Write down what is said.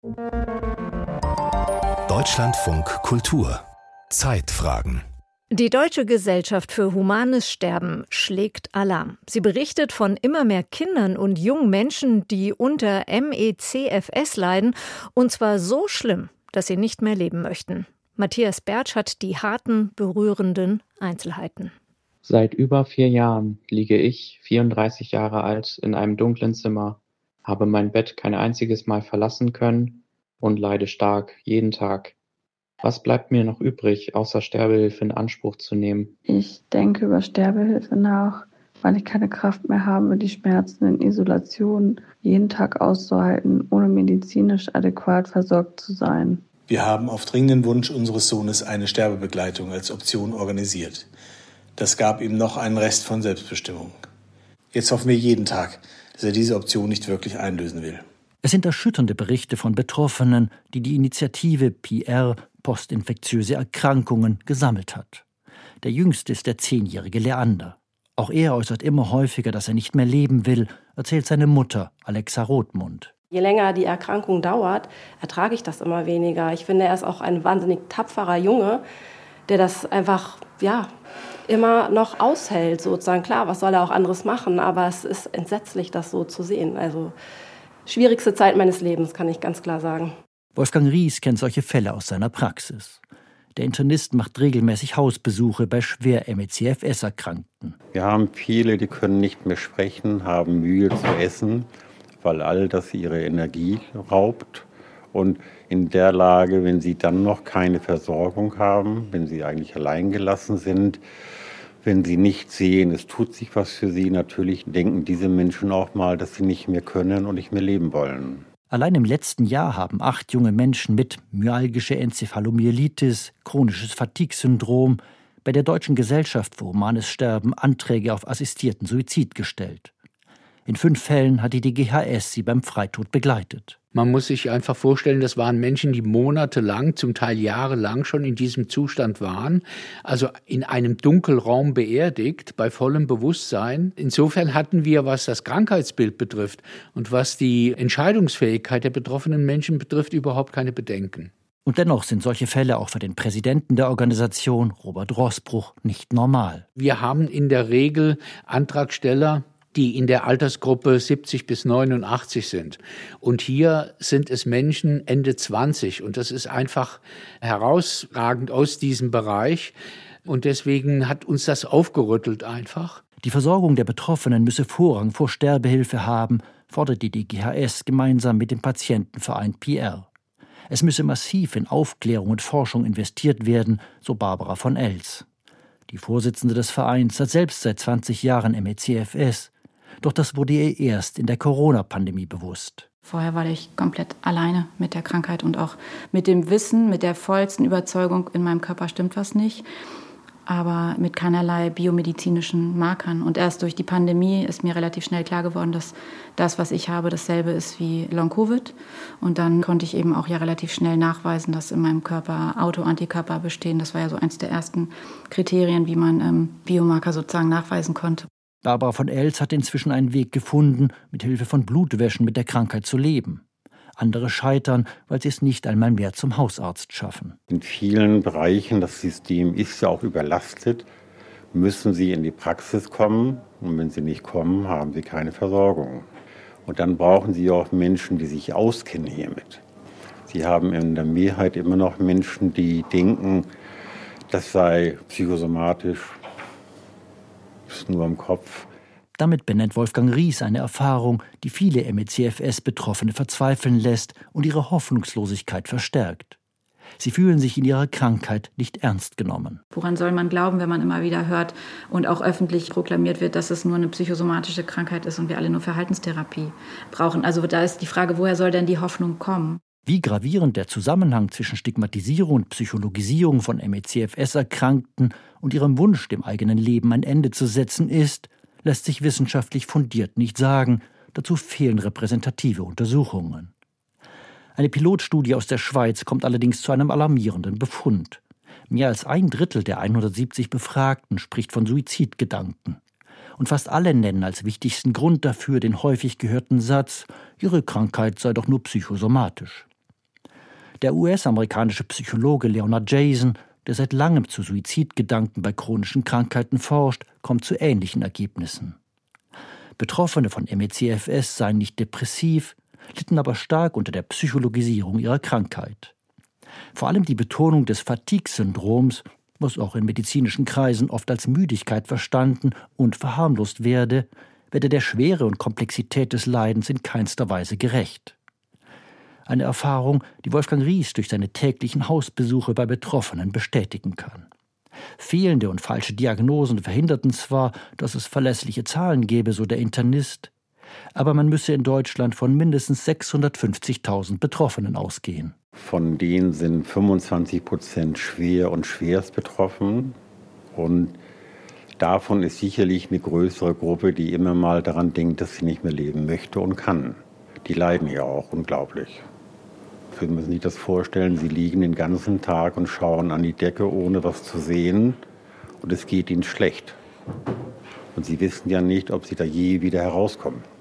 Deutschlandfunk Kultur Zeitfragen. Die Deutsche Gesellschaft für Humanes Sterben schlägt Alarm. Sie berichtet von immer mehr Kindern und jungen Menschen, die unter ME/CFS leiden, und zwar so schlimm, dass sie nicht mehr leben möchten. Matthias Bertsch hat die harten, berührenden Einzelheiten. Seit über 4 Jahren liege ich, 34 Jahre alt, in einem dunklen Zimmer, habe mein Bett kein einziges Mal verlassen können und leide stark, jeden Tag. Was bleibt mir noch übrig, außer Sterbehilfe in Anspruch zu nehmen? Ich denke über Sterbehilfe nach, weil ich keine Kraft mehr habe, die Schmerzen in Isolation jeden Tag auszuhalten, ohne medizinisch adäquat versorgt zu sein. Wir haben auf dringenden Wunsch unseres Sohnes eine Sterbebegleitung als Option organisiert. Das gab ihm noch einen Rest von Selbstbestimmung. Jetzt hoffen wir jeden Tag, dass er diese Option nicht wirklich einlösen will. Es sind erschütternde Berichte von Betroffenen, die die Initiative PR Postinfektiöse Erkrankungen gesammelt hat. Der jüngste ist der 10-jährige Leander. Auch er äußert immer häufiger, dass er nicht mehr leben will, erzählt seine Mutter, Alexa Rothmund. Je länger die Erkrankung dauert, ertrage ich das immer weniger. Ich finde, er ist auch ein wahnsinnig tapferer Junge, der das einfach, immer noch aushält, sozusagen. Klar, was soll er auch anderes machen, aber es ist entsetzlich, das so zu sehen. Also, schwierigste Zeit meines Lebens, kann ich ganz klar sagen. Wolfgang Ries kennt solche Fälle aus seiner Praxis. Der Internist macht regelmäßig Hausbesuche bei schwer ME/CFS-Erkrankten. Wir haben viele, die können nicht mehr sprechen, haben Mühe zu essen, weil all das ihre Energie raubt. Und in der Lage, wenn sie dann noch keine Versorgung haben, wenn sie eigentlich allein gelassen sind, wenn sie nicht sehen, es tut sich was für sie, natürlich denken diese Menschen auch mal, dass sie nicht mehr können und nicht mehr leben wollen. Allein im letzten Jahr haben 8 junge Menschen mit myalgischer Enzephalomyelitis, chronisches Fatigue-Syndrom bei der Deutschen Gesellschaft für Humanes Sterben Anträge auf assistierten Suizid gestellt. In 5 Fällen hat die DGHS sie beim Freitod begleitet. Man muss sich einfach vorstellen, das waren Menschen, die monatelang, zum Teil jahrelang schon in diesem Zustand waren, also in einem Dunkelraum beerdigt, bei vollem Bewusstsein. Insofern hatten wir, was das Krankheitsbild betrifft und was die Entscheidungsfähigkeit der betroffenen Menschen betrifft, überhaupt keine Bedenken. Und dennoch sind solche Fälle auch für den Präsidenten der Organisation, Robert Roßbruch, nicht normal. Wir haben in der Regel Antragsteller, die in der Altersgruppe 70 bis 89 sind. Und hier sind es Menschen Ende 20. Und das ist einfach herausragend aus diesem Bereich. Und deswegen hat uns das aufgerüttelt einfach. Die Versorgung der Betroffenen müsse Vorrang vor Sterbehilfe haben, fordert die DGHS gemeinsam mit dem Patientenverein PR. Es müsse massiv in Aufklärung und Forschung investiert werden, so Barbara von Els. Die Vorsitzende des Vereins hat selbst seit 20 Jahren ME/CFS. Doch das wurde ihr erst in der Corona-Pandemie bewusst. Vorher war ich komplett alleine mit der Krankheit und auch mit dem Wissen, mit der vollsten Überzeugung, in meinem Körper stimmt was nicht, aber mit keinerlei biomedizinischen Markern. Und erst durch die Pandemie ist mir relativ schnell klar geworden, dass das, was ich habe, dasselbe ist wie Long-Covid. Und dann konnte ich eben auch relativ schnell nachweisen, dass in meinem Körper Autoantikörper bestehen. Das war ja so eins der ersten Kriterien, wie man Biomarker sozusagen nachweisen konnte. Barbara von Els hat inzwischen einen Weg gefunden, mit Hilfe von Blutwäschen mit der Krankheit zu leben. Andere scheitern, weil sie es nicht einmal mehr zum Hausarzt schaffen. In vielen Bereichen, das System ist ja auch überlastet, müssen sie in die Praxis kommen. Und wenn sie nicht kommen, haben sie keine Versorgung. Und dann brauchen sie auch Menschen, die sich auskennen hiermit. Sie haben in der Mehrheit immer noch Menschen, die denken, das sei psychosomatisch, ist nur im Kopf. Damit benennt Wolfgang Ries eine Erfahrung, die viele ME/CFS-Betroffene verzweifeln lässt und ihre Hoffnungslosigkeit verstärkt. Sie fühlen sich in ihrer Krankheit nicht ernst genommen. Woran soll man glauben, wenn man immer wieder hört und auch öffentlich proklamiert wird, dass es nur eine psychosomatische Krankheit ist und wir alle nur Verhaltenstherapie brauchen? Also da ist die Frage, woher soll denn die Hoffnung kommen? Wie gravierend der Zusammenhang zwischen Stigmatisierung und Psychologisierung von ME/CFS-Erkrankten und ihrem Wunsch, dem eigenen Leben ein Ende zu setzen ist, lässt sich wissenschaftlich fundiert nicht sagen. Dazu fehlen repräsentative Untersuchungen. Eine Pilotstudie aus der Schweiz kommt allerdings zu einem alarmierenden Befund. Mehr als 1/3 der 170 Befragten spricht von Suizidgedanken. Und fast alle nennen als wichtigsten Grund dafür den häufig gehörten Satz, ihre Krankheit sei doch nur psychosomatisch. Der US-amerikanische Psychologe Leonard Jason, der seit langem zu Suizidgedanken bei chronischen Krankheiten forscht, kommt zu ähnlichen Ergebnissen. Betroffene von ME/CFS seien nicht depressiv, litten aber stark unter der Psychologisierung ihrer Krankheit. Vor allem die Betonung des Fatigue-Syndroms, was auch in medizinischen Kreisen oft als Müdigkeit verstanden und verharmlost werde der Schwere und Komplexität des Leidens in keinster Weise gerecht. Eine Erfahrung, die Wolfgang Ries durch seine täglichen Hausbesuche bei Betroffenen bestätigen kann. Fehlende und falsche Diagnosen verhinderten zwar, dass es verlässliche Zahlen gäbe, so der Internist, aber man müsse in Deutschland von mindestens 650.000 Betroffenen ausgehen. Von denen sind 25% schwer und schwerst betroffen. Und davon ist sicherlich eine größere Gruppe, die immer mal daran denkt, dass sie nicht mehr leben möchte und kann. Die leiden ja auch unglaublich. Sie müssen sich das vorstellen, sie liegen den ganzen Tag und schauen an die Decke, ohne was zu sehen. Und es geht ihnen schlecht. Und sie wissen ja nicht, ob sie da je wieder herauskommen.